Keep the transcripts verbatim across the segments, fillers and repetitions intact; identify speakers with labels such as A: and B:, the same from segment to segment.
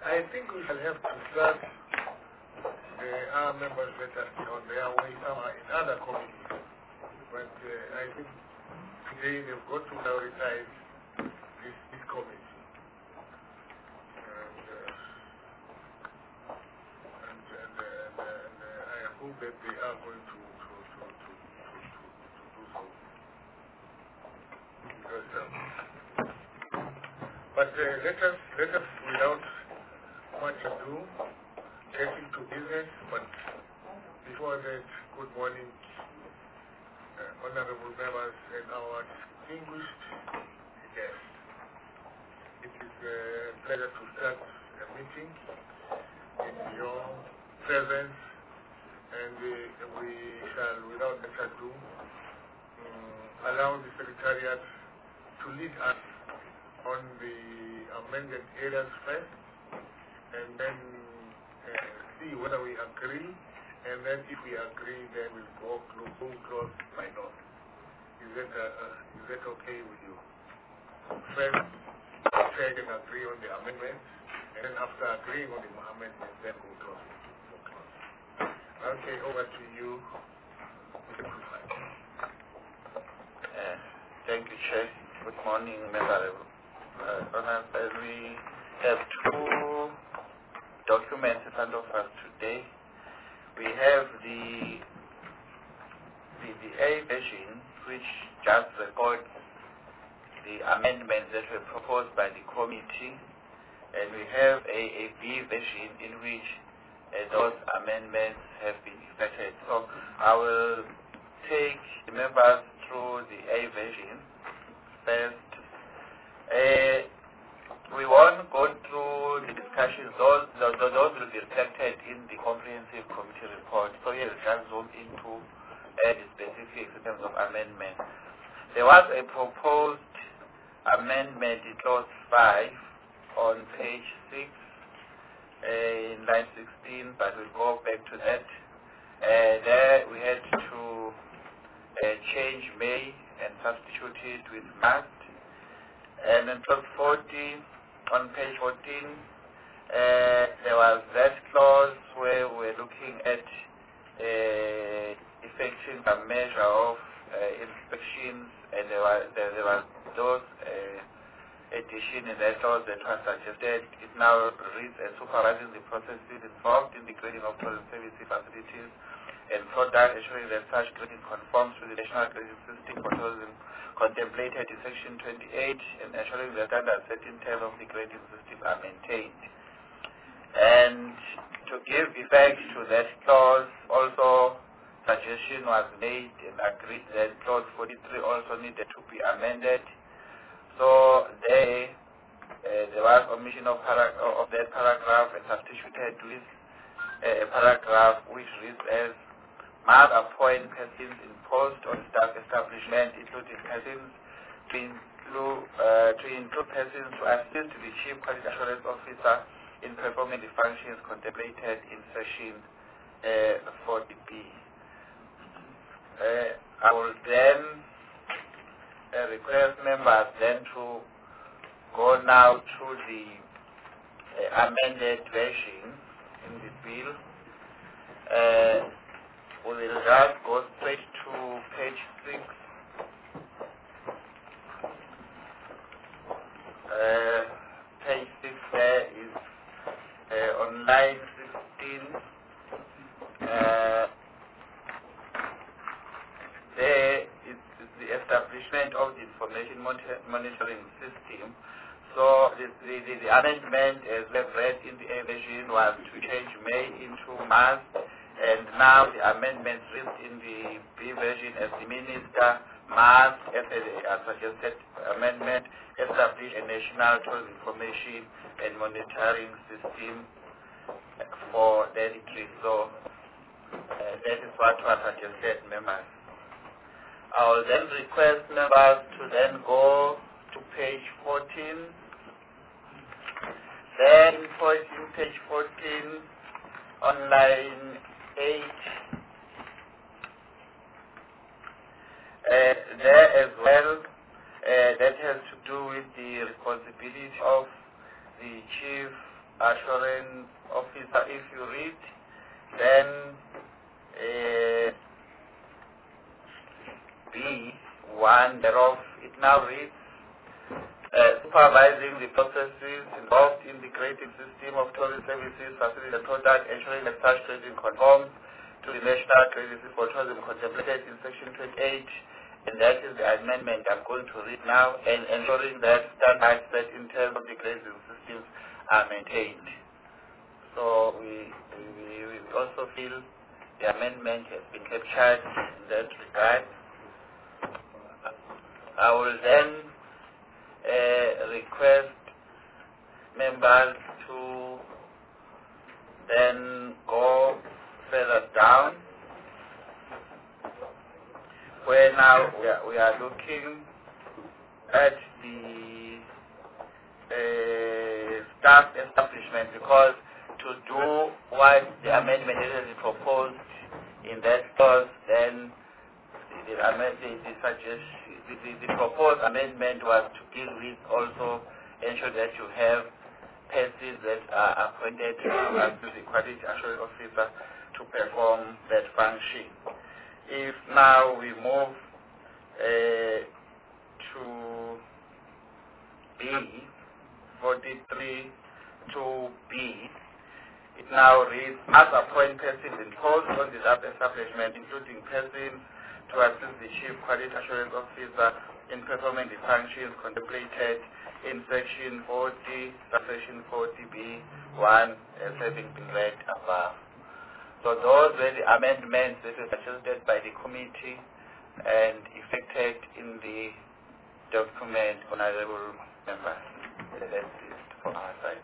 A: I think we shall have to start the our members that are still on their way somewhere in other committees. But uh, I think today they've got to prioritize this, this committee. And, uh, and, and, and, and uh, I hope that they are going to, to, to, to, to, to, to do so. Because, um, but uh, let us, let us, without much ado, get into business. But before that, good morning, uh, honorable members and our distinguished guests. It is a pleasure to start a meeting in your presence, and uh, we shall, without much ado, um, allow the Secretariat to lead us on the amended areas first, and then uh, see whether we agree, and then if we agree, then we'll go close, close by note. Is that, uh, uh, is that okay with you? First, check and agree on the amendment, and then after agreeing on the amendment, then go close. Okay, over to you, Mister Kufai.
B: Uh, thank you, Chair. Good morning, Member. Uh, Honours, as we have two documents in front of us today. We have the the, the A version, which just records the amendments that were proposed by the committee, and we have a, a B version in which uh, those amendments have been effected. So I will take the members through the A version first. Uh, we won't go through the discussions. Those, those, those will be reflected in the comprehensive committee report. So here we'll just zoom into uh, the specifics in terms of amendment. There was a proposed amendment in clause five on page six uh, in line sixteen, but we'll go back to that. Uh, there we had to uh, change may and substitute it with must. And in clause forty, on page fourteen, uh, there was that clause where we're looking at uh, effecting a measure of uh, inspections, and there was, there, there was those uh, addition in that clause that was suggested. It now reads as supervising the processes involved in the grading of total service facilities and product, ensuring that such grading conforms to the national grading system for tourism contemplated in section twenty-eight, and ensuring that standards set in terms of the grading system are maintained. And to give effect to that clause, also suggestion was made and agreed that clause forty-three also needed to be amended. So there, uh, there was omission of, para- of that paragraph and substituted with uh, a paragraph which reads as must appoint persons in post on staff establishment, including persons to include, uh, to include persons to assist the Chief Quality Assurance Officer in performing the functions contemplated in section uh, forty B. Uh, I will then uh, request members then to go now to the uh, amended version in the bill. Uh, We will just go straight to page six. Uh, page six there is uh, on line sixteen. Uh, there is, is the establishment of the information monitor, monitoring system. So the, the, the, the amendment, as we've read in the A version, was to change may into must. And now the amendments read in the B version as the Minister must, as a suggested amendment, establish a national toll information and monitoring system for territory. So uh, that is what was suggested, members. I will then request members to then go to page fourteen. Then fourteen, page fourteen, on line eight, uh, there as well, uh, that has to do with the responsibility of the Chief assurance officer, if you read, then uh, B one thereof, it now reads uh, supervising the processes involved in the grading system of tourism services, facility and product, ensuring that such grading conforms to the national grading system for tourism contemplated in section twenty-eight, and that is the amendment I'm going to read now, and ensuring that standards set in terms of the grading systems are maintained. So we, we, we also feel the amendment has been captured in that regard. I will then uh, request members to then go further down, where now we are, we are looking at the uh, staff establishment, because to do what the amendment is proposed in that clause, then the, the, the, suggest, the, the, the proposed amendment was to deal with also ensure that you have persons that are appointed as the quality assurance officer to perform that function. If now we move uh, to B, forty-three to B, it now reads, as appoint persons imposed on the establishment, including persons to assist the Chief Quality Assurance Officer in performing the functions contemplated in Section forty, Section forty B one, as having been read above. So those were the amendments that were suggested by the committee and effected in the document, honorable members. That's it from our side.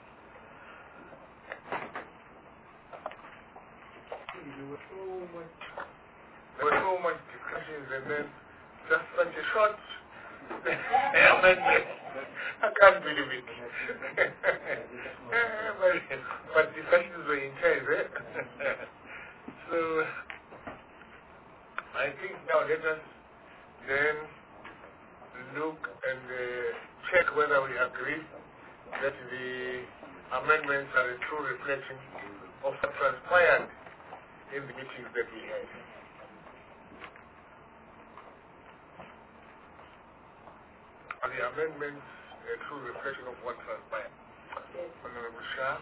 A: There were so much, there were so much discussions, and then just such a short amendment. I can't believe it. but, but discussions were intense, eh? So I think now let us then look and uh, check whether we agree that the amendments are a true reflection of what transpired in the meetings that we had. Are the amendments a true reflection of what transpired? Honorable Shah?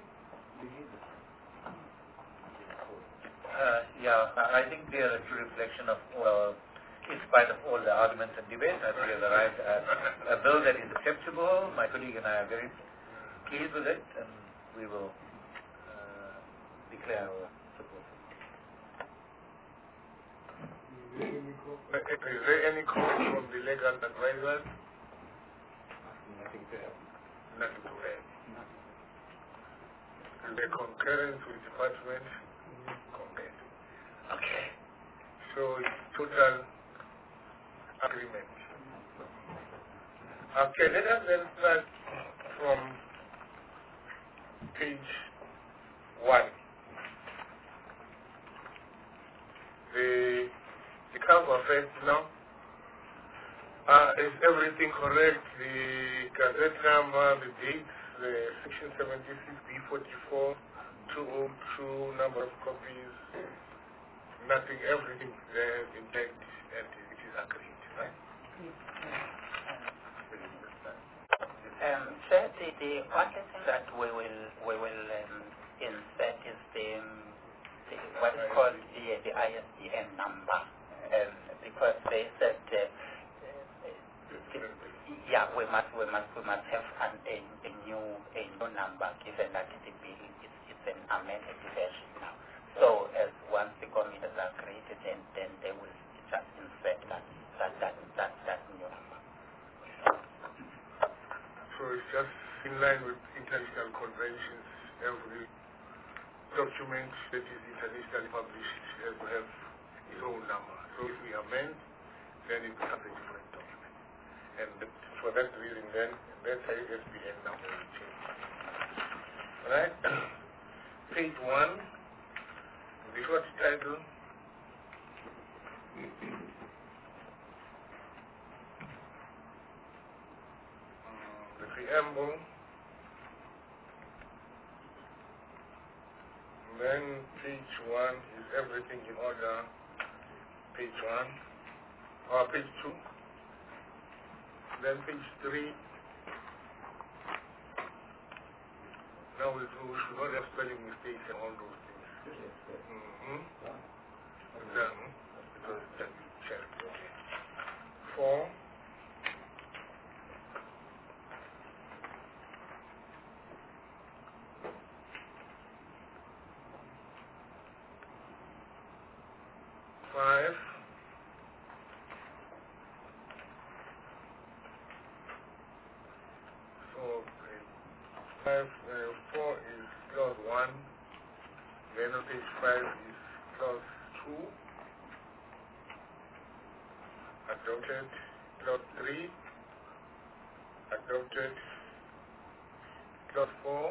C: Uh, yeah, I I think they are a true reflection of, uh, in spite of all the arguments and debates, I think we have arrived at a bill that is acceptable. My colleague and I are very pleased with it, and we will uh, declare our support.
A: Is there any comment from the legal advisors?
C: Nothing to add.
A: Nothing to add. And the concurrence with department? Concurrent. Okay. So it's total agreement. Okay, let us then start from page one. The the cover first now. Uh, is everything correct? The gazette number, the dates, the section seventy-six B forty-four, two oh two, number of copies, nothing, everything there intact, and it is agreed, right?
D: Um, so the, the only thing that we will we will um, insert is the, the what is called the the I S D N number, um, because they said uh, yeah we must we must we must have an, a, a new a new number, given that the bill is it's an amended version now. So as once the committee has agreed, then then they will just insert that that that that, that new number.
A: So it's just in line with international conventions. Every document that is internationally published has to have its own number. So if we amend, then it becomes a different document. And for that reason, then, that's how I S B N number will change. Alright? Page one, the short title. The preamble. Then page one is everything in order. Page one, or page two. Then page three. Now we do, we should not have spelling mistakes and all those things. Mm-hmm. Done. Because then you check. Okay. Four. Five. So, okay. Five, uh, four is clause one. Then on page five is clause two. Adopted. Clause three. Adopted. Clause four.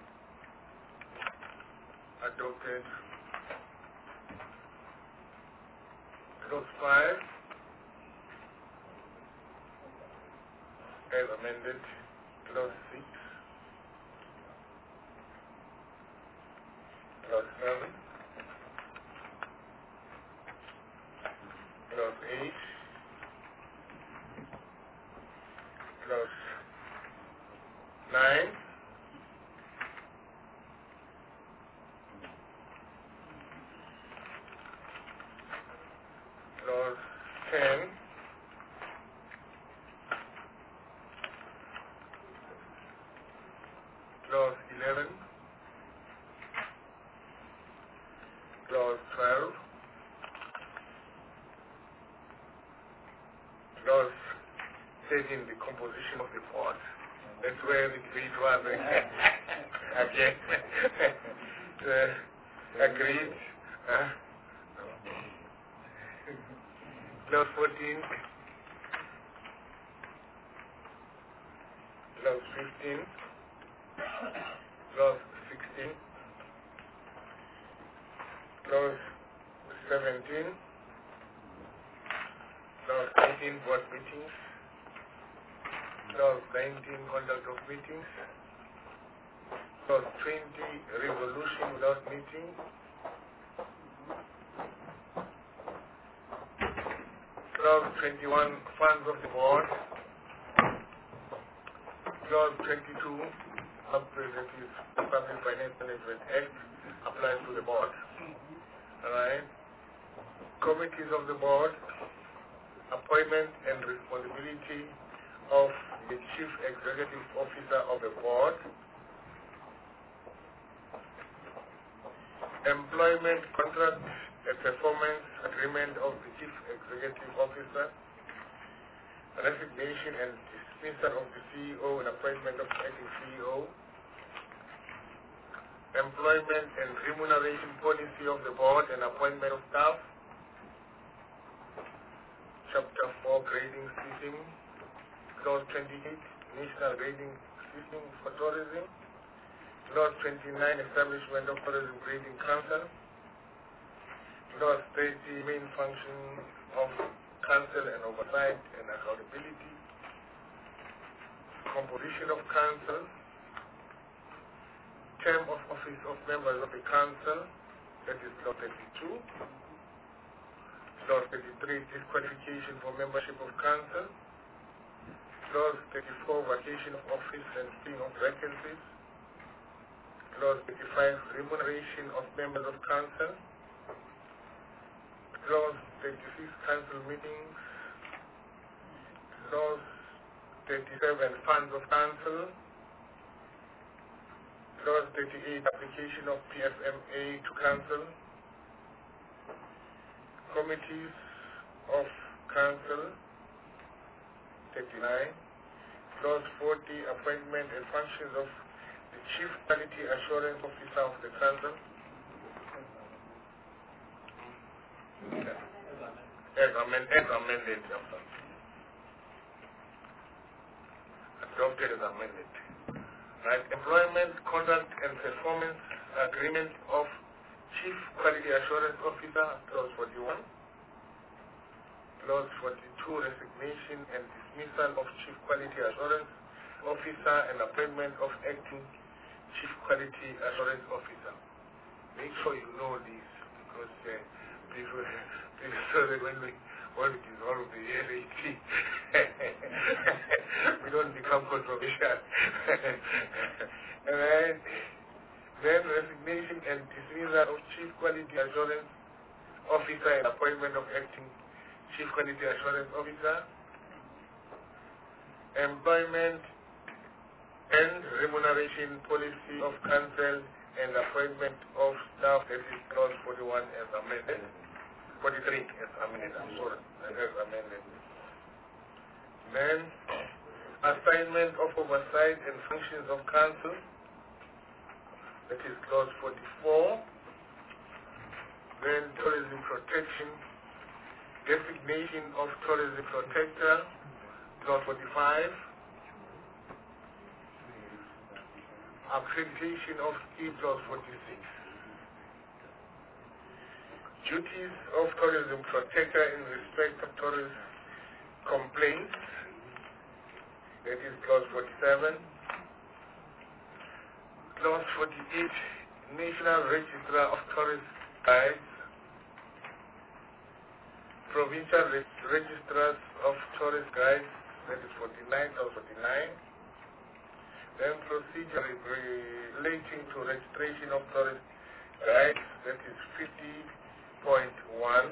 A: Adopted. Clause five. As amended. Clause six. Clause seven. Clause eight. Clause nine. Clause ten. Clause eleven. Clause twelve. Clause thirteen, the composition of the board. That's where the debate was. Okay. uh, agreed. Uh, clause fourteen. Clause fifteen. Clause sixteen. Clause seventeen. Clause eighteen, board meetings. Clause nineteen, conduct of meetings. Clause twenty, resolution without meeting. Clause twenty-one, funds of the board. Clause twenty-two, Representative Public Finance Management Act applies to the board. Alright? Committees of the board, appointment and responsibility of the Chief Executive Officer of the board, employment contract and performance agreement of the Chief Executive Officer, resignation and dismissal of the C E O and appointment of the acting C E O, employment and remuneration policy of the board and appointment of staff, Chapter four, grading system, Clause twenty-eight, national grading system for tourism, Clause twenty-nine, establishment of tourism grading council, Clause thirty, main function of council and oversight and accountability, composition of council, term of office of members of the council, that is Clause thirty-two, Clause thirty-three, disqualification for membership of council, Clause thirty-four, vacation of office and filling of vacancies, Clause thirty-five, remuneration of members of council, Clause thirty-six, council meetings, Clause thirty-seven, funds of council, Clause thirty-eight, application of P F M A to council, committees of council, thirty-nine, Clause forty, appointment and functions of the Chief Quality Assurance Officer of the council, as, amend, as amended, adopted as amended. Right, employment, conduct and performance agreement of Chief Quality Assurance Officer, Clause forty-one. Clause forty-two, resignation and dismissal of Chief Quality Assurance Officer and appointment of acting Chief Quality Assurance Officer. make sure you know this, because uh, people, people so that when we want to dissolve the L A T, we don't become controversial. Alright. Then resignation and dismissal of Chief Quality Assurance Officer and appointment of acting Chief Quality Assurance Officer. Employment and remuneration policy of council and appointment of staff, that is clause forty-one as amended. forty-three as amended, I'm sorry, as amended. Then, assignment of oversight and functions of council, that is clause forty-four. Then, tourism protection, designation of tourism protector, clause forty-five. Accreditation of scheme, clause forty-six. Duties of tourism protector in respect of tourist complaints, that is clause forty-seven. Clause forty-eight, National Registrar of Tourist Guides, Provincial Reg Registrars of Tourist Guides, that is forty-nine, clause forty-nine. Then procedure relating to registration of tourist guides, that is fifty point one.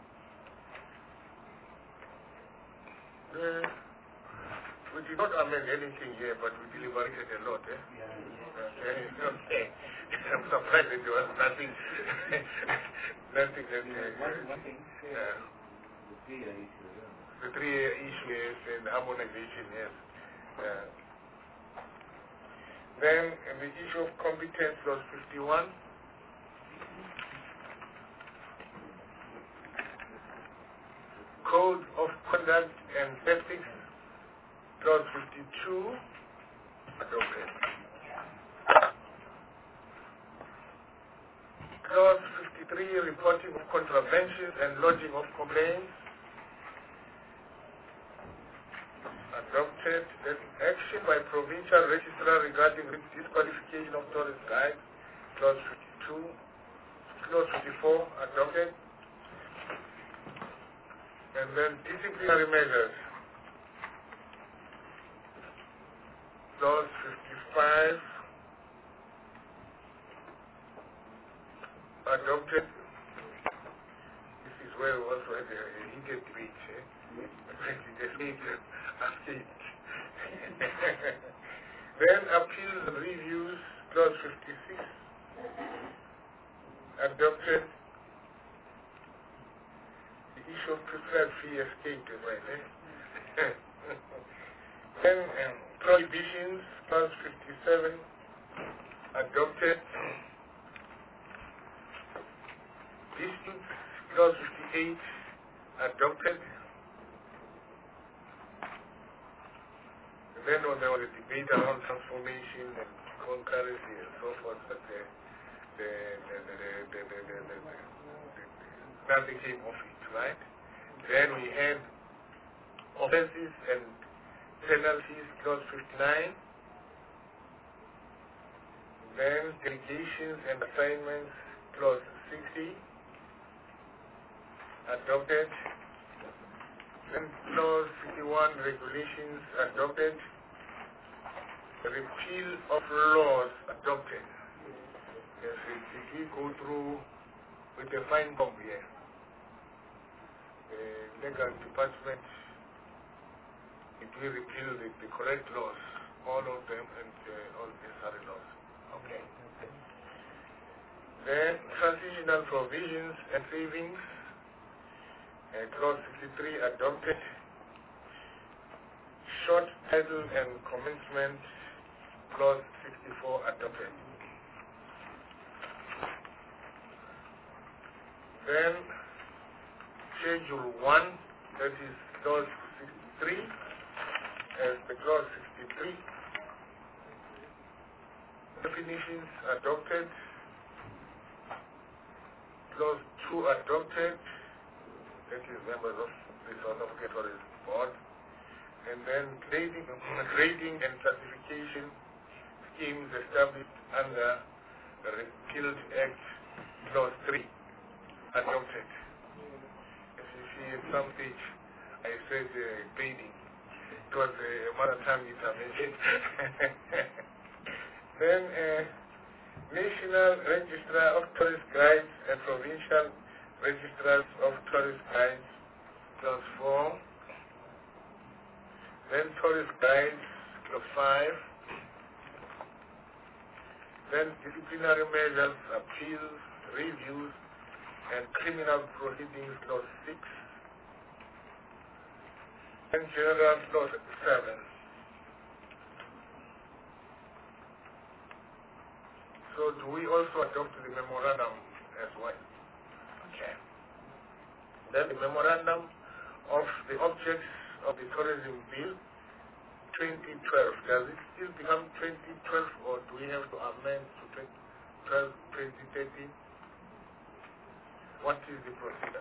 A: Uh, we did not amend anything here, but we deliberated a lot. Eh? Yeah. Uh, okay. I'm surprised that there was nothing, nothing that. Uh, one, one thing. Yeah. The three-year issue. Yeah. The three-year issue, yes, and harmonization, yes. Uh, Then the issue of competence, clause fifty-one. Code of conduct and ethics, clause fifty-two. Adopted. Clause fifty-three, reporting of contraventions and lodging of complaints. Adopted. Then action by provincial registrar regarding disqualification of tourist guides, clause fifty-two. Clause fifty-four, adopted. And then disciplinary measures, clause fifty-five, adopted. This is where we also had a, a heated debate. Eh? Then appeals and reviews, clause fifty-six, adopted. The issue of prescribed fee escaped, right? Eh? Then um, prohibitions, clause fifty-seven, adopted. Disputes, clause fifty-eight, adopted. Then when there was a debate around transformation and concurrency and so forth, but the, the, the, the, the, the, the, the, the, the, nothing came of it, right? Then we had offenses and penalties, clause fifty-nine. Then delegations and assignments, clause sixty, adopted. Then clause fifty-one, regulations, adopted. Repeal of laws, adopted. Yes, it, it we go through with a fine comb here. The legal department, it will repeal the, the correct laws, all of them, and uh, all necessary laws. Okay. Okay. Then transitional provisions and savings, uh, clause sixty-three, adopted. Short title and commencement, clause sixty-four, adopted. Then schedule one, that is clause sixty-three, as the clause sixty-three. Definitions, adopted. Clause two, adopted. That is members of the South African Tourism Board. And then grading, grading and classification schemes established under the Repealed Act clause three, adopted. As you see at some stage, I said uh, grading. It was a mother tongue intervention. Then, uh, National Registrar of Tourist Guides and Provincial Registrars of Tourist Guides, clause four. Then Tourist Guides, clause five. Then disciplinary measures, appeals, reviews, and criminal proceedings, clause six. And general, clause seven. So do we also adopt the memorandum as well? Okay. Then the memorandum of the objects of the tourism bill twenty twelve. Does it still become twenty twelve or do we have to amend to twenty twelve, twenty thirteen? What is the procedure?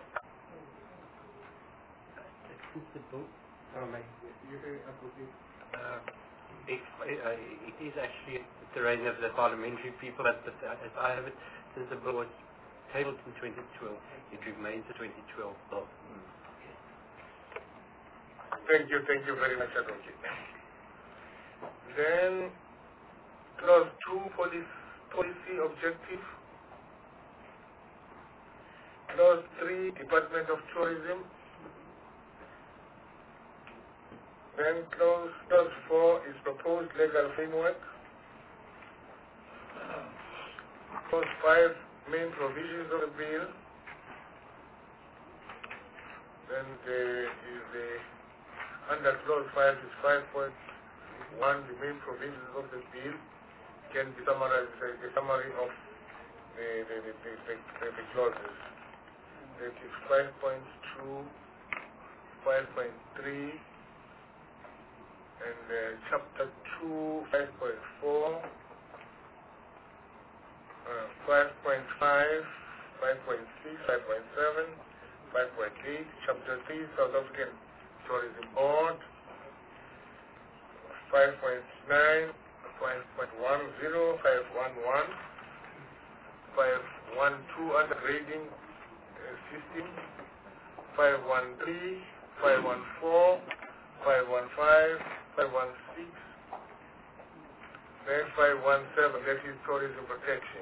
E: Uh, it, uh, it is actually the reign of the parliamentary people, but, but uh, as I have it, since the bill was tabled in twenty twelve, it remains a twenty twelve bill. Mm.
A: Thank you, thank you very much, Advocate. Then, clause two, policy, policy objective. Clause three, Department of Tourism. Then clause, clause four is proposed legal framework. Clause five, main provisions of the bill. Then there is the, under clause five is five point one, the main provisions of the bill can be summarized as a summary of the, the, the, the, the, the clauses. That is five point two, five point three, and uh, chapter two, five point four, uh, five point five, five point six, five point seven, five point eight, chapter three, South African Tourism Board, five point nine, five point ten, five one one, five one two under grading uh, system, five one three, five one four, five one five, five one six, then five one seven, that is tourism protection.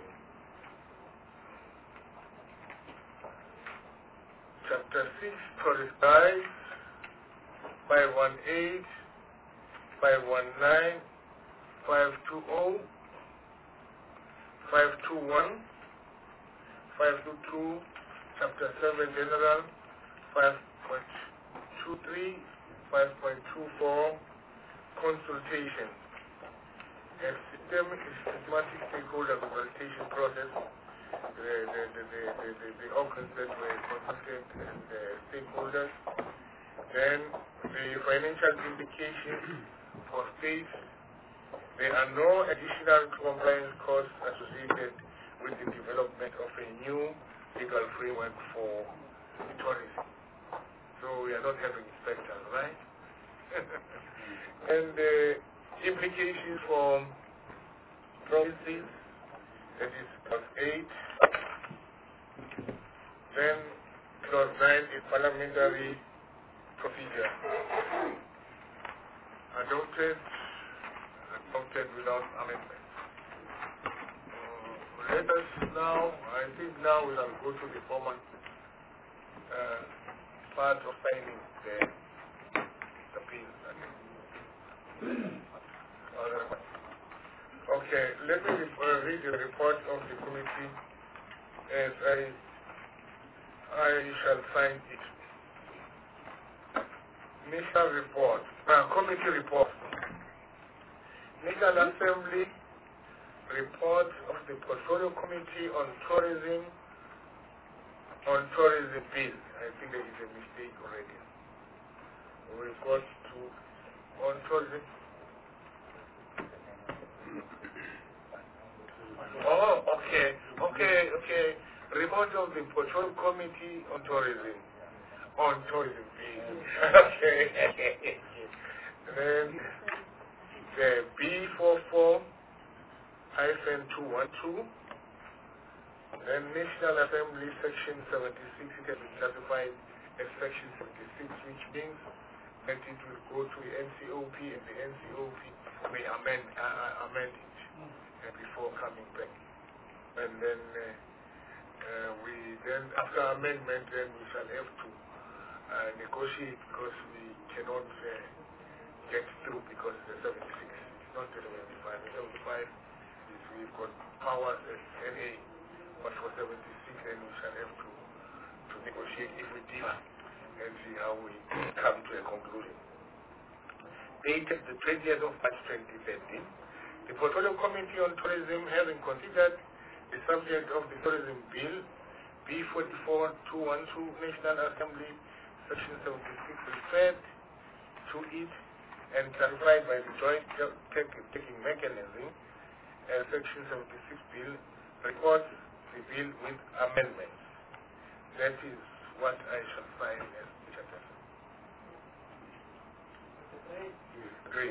A: Chapter six, tourist guides, five one eight, five one nine, five two zero, five two one, five two two, chapter seven general, five point two three, five point two four, consultation. A system is systematic stakeholder consultation process. The, the, the, the, the, the, the organs that were consulted and the stakeholders. Then the financial implications for states. There are no additional compliance costs associated with the development of a new legal framework for tourism. So we are not having inspectors, right? And the implications for provinces, that is clause eight. Then clause nine is parliamentary procedure. Adopted, adopted without amendment. Uh, let us now, I think now we will go to the formal uh, part of signing the, the bill. Okay, let me uh, read the report of the committee as I, I shall sign it. National report, uh, committee report. National Assembly report of the Portfolio Committee on Tourism, on Tourism Bill. I think there is a mistake already. We've got to, on tourism. Oh, okay, okay, okay. Report of the Portfolio Committee on Tourism, on Tourism Bill. Okay. Then the B four four hyphen two one two Then National Assembly Section seventy-six, it has been classified as Section seventy-six, which means that it will go to the N C O P, and the N C O P may amend, uh, amend it uh, before coming back. And then uh, uh, we then, after amendment, then we shall have to uh, negotiate, because we cannot uh, get through because the seventy-six is not the seventy-five. The seventy-five is we've got powers as N A, but for seventy-six, then we shall have to, to negotiate if we differ and see how we come to a conclusion. Dated the twentieth of March twenty thirteen, the Portfolio Committee on Tourism, having considered the subject of the Tourism Bill, B forty-four two twelve, National Assembly, Section seventy-six, referred to it and clarified by the Joint Taking Mechanism, as Section seventy-six Bill records the bill with amendments. That is what I shall find as the chapter. Great.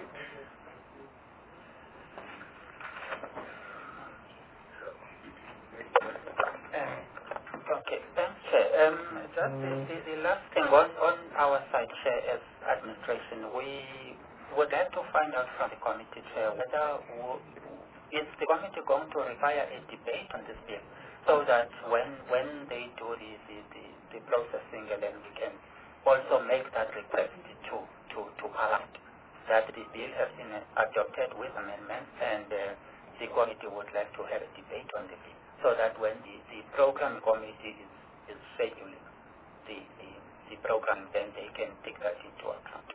D: Okay, thanks, Chair. Um, just the, the, the last thing on, on our side, Chair, as administration, we would like to find out from the committee, Chair, whether w is the committee going to require a debate on this bill, so that when when they do the, the, the, the processing, and then we can also make that request to, to, to Parliament, that the bill has been adopted with amendments, and uh, the committee would like to have a debate on the bill, so that when the, the program committee is, is scheduling the, the, the program, then they can take that into account.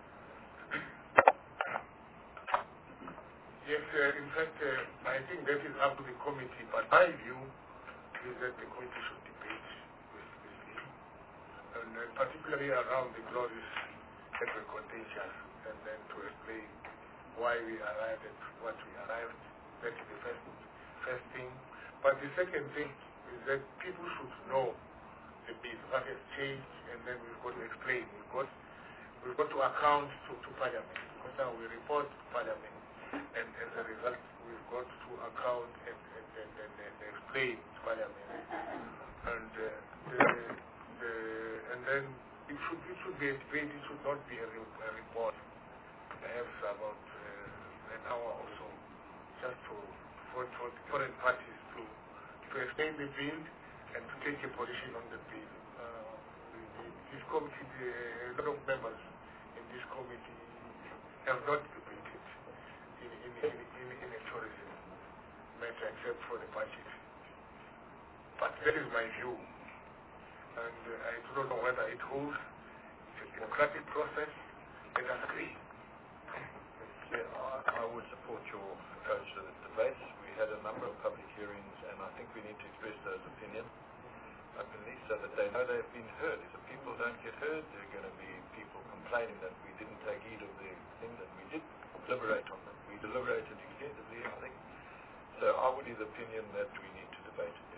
A: Yes, uh, in fact, uh, I think that is up to the committee, but my view is that the committee should debate with this issue, and uh, particularly around the glorious federal contingent, and then to explain why we arrived at what we arrived. That is the first, first thing. But the second thing is that people should know the bill, what has changed, and then we've got to explain. We've got, we've got to account to, to Parliament, because now we report to Parliament, and as a result, we've got to account and, and, and, and, and explain to Parliament. And, uh, the, the, and then it should, it should be a debate, it should not be a, re a report, perhaps about uh, an hour or so, just to, for, for foreign parties to, to explain the bill and to take a position on the bill. Uh, the, the, this committee, uh, a lot of members in this committee have not debated in, in, in, in, in a tourism matter except for the budget. But that is my view. And uh, I do not know whether it holds. It's a democratic process. Let us agree.
F: Yeah, I, I would support your approach to the debate. We had a number of public hearings, and I think we need to express those opinions openly so that they know they've been heard. If the people don't get heard, there are going to be people complaining that we didn't take heed of the thing that we did deliberate on them. We deliberated extensively, I think. So I would be the opinion that we need to debate it.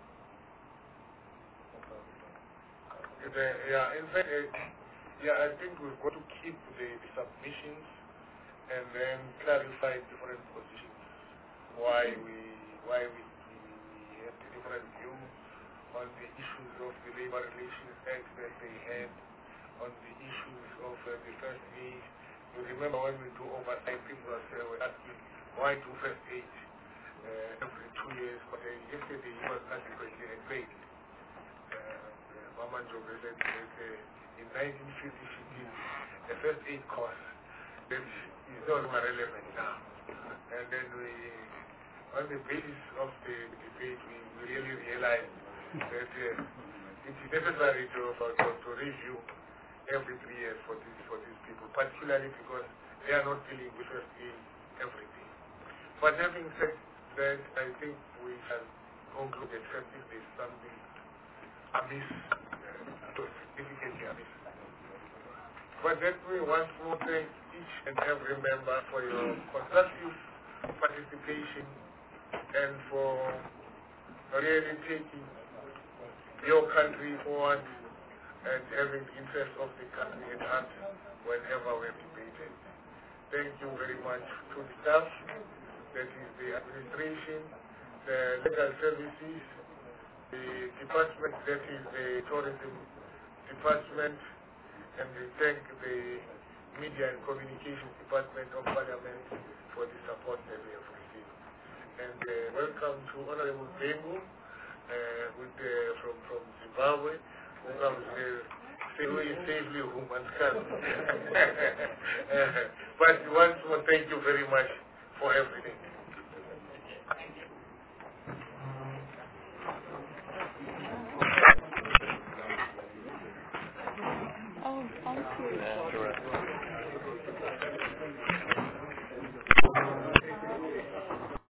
A: The, yeah, in fact, uh, yeah, I think we've got to keep the, the submissions and then clarify different positions. Why we why we, we, we have a different view on the issues of the Labor Relations Act that they had, on the issues of uh, the first aid. You remember when we do oversight, people are uh, were asking why do first aid uh, every two years? But uh, yesterday he was adequately explained. Mama Joe said that uh, in nineteen fifty, the first aid course that is no longer relevant now. And then we, on the basis of the debate, we, we really realized that uh, it is necessary to, for, to review every three years for these, for these people, particularly because they are not dealing with first aid everything. But having said that, I think we have concluded that if there is something amiss, to significantly amiss. But let me once more thank each and every member for your constructive participation and for really taking your country forward and having the interest of the country at heart whenever we have debated. Thank you very much to the staff, that is the administration, the legal services, the department that is the tourism department, and we thank the media and communications department of Parliament for the support that we have received. And uh, welcome to Honorable Bengu uh, with, uh, from, from Zimbabwe, who comes here very safely home and come. But once more, thank you very much for everything.